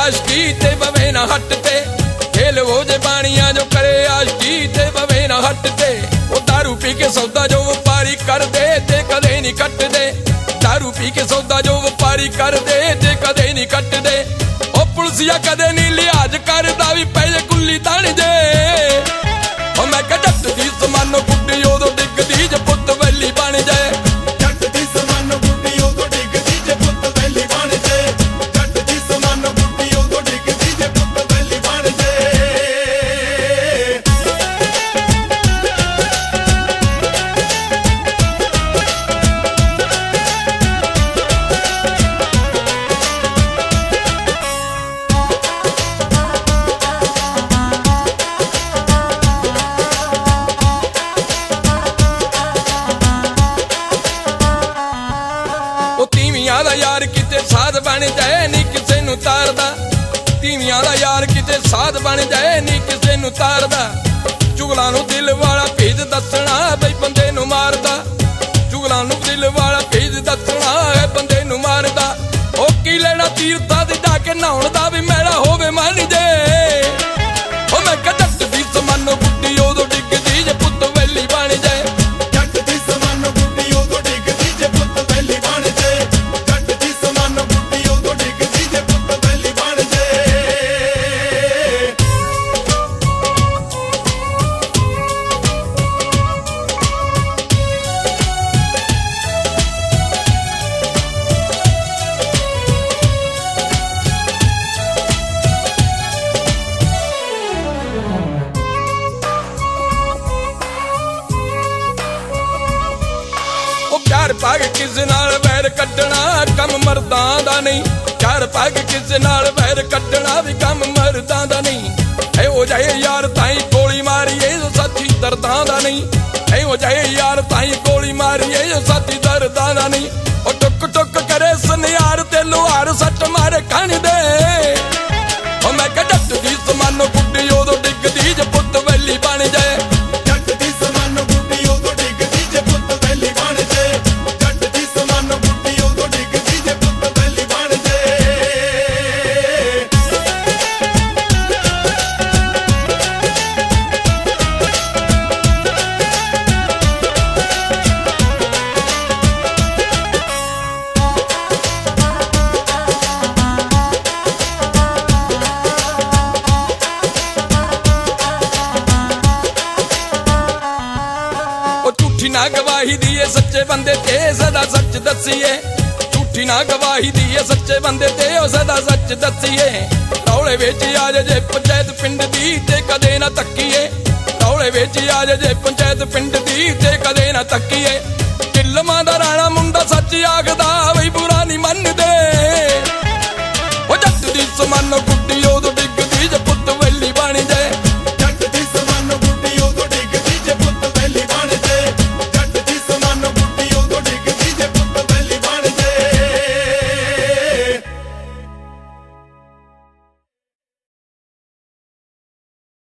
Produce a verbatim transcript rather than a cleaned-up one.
आशकी ते बवे ना हट ते खेल हो जे बाणियां जो करे आशकी ते बवे ना हट ते ओ दारू पी के सौदा जो व्यापारी कर दे ते कदे नहीं कट दे दारू पी के सौदा जो व्यापारी कर दे ते कदे नहीं कट दे ओ पुलिसिया कदे नहीं लिहाज करदा भी पैसे गुल्ली तण जे ओ मैं कह जट दी समानो गुड्डी उदों डिगदी जे पुत वैली बन जाए जट दी समानो गुड्डी उदों डिगदी जे पुत वैली बन जाए जट दी समानो गुड्डी उदों डिगदी जे पुत वैली बन जाए दा यार किते साध बन जाए नी किसे नू तारदा तीवियां दा यार किते साध बन जाए नी किसे नू तारदा चुगलां नू दिल वाला भेज दसना बई बंदे नू मारदा चुगलां नू दिल वाला भेज दसना है बंदे नू मारदा ओ की लेना तीरथा दे जाके नहाउण दा भी मैला होवे मन जे ओ मैं कह जट दी समानो गुड्डी उदों डिगदी जे पुत वैली बन जाए जट दी समानो गुड्डी उदों डिगदी जे पुत वैली बन जाए प्यार पाग किसे नाल वैर कड्डना कम मर्दां दा नहीं प्यार पाग किसे नाल वैर कड्डना भी कम मर्दां दा नहीं ऐ हो जाए यार ताई गोली मारीए जो साथी दर्दां दा नहीं ऐ हो जाए यार ताई गोली मारीए जो साथी दर्दां दा नहीं ओ टुक टुक करे सनियार ते लोहार सट मारे कण दे ओ मैं कह जट दी समानो गुड्डी उदों डिगदी जे पुत वैली बन जाए जट दी समानो गुड्डी उदों डिगदी जे पुत वैली बन जाए जट दी समानो गुड्डी उदों डिगदी जे पुत वैली बन जाए झूठी ना गवाही दिए सच्चे बंदे ते सदा सच दसीए झूठी ना गवाही दिए सच्चे बंदे ते सदा सच दसीए रौले विच आ जे पंचायत पिंड दी ते कदे ना तक्कीए रौले विच आ जे पंचायत पिंड दी ते कदे ना तक्कीए किलमां दा राणा मुंडा सच आखदा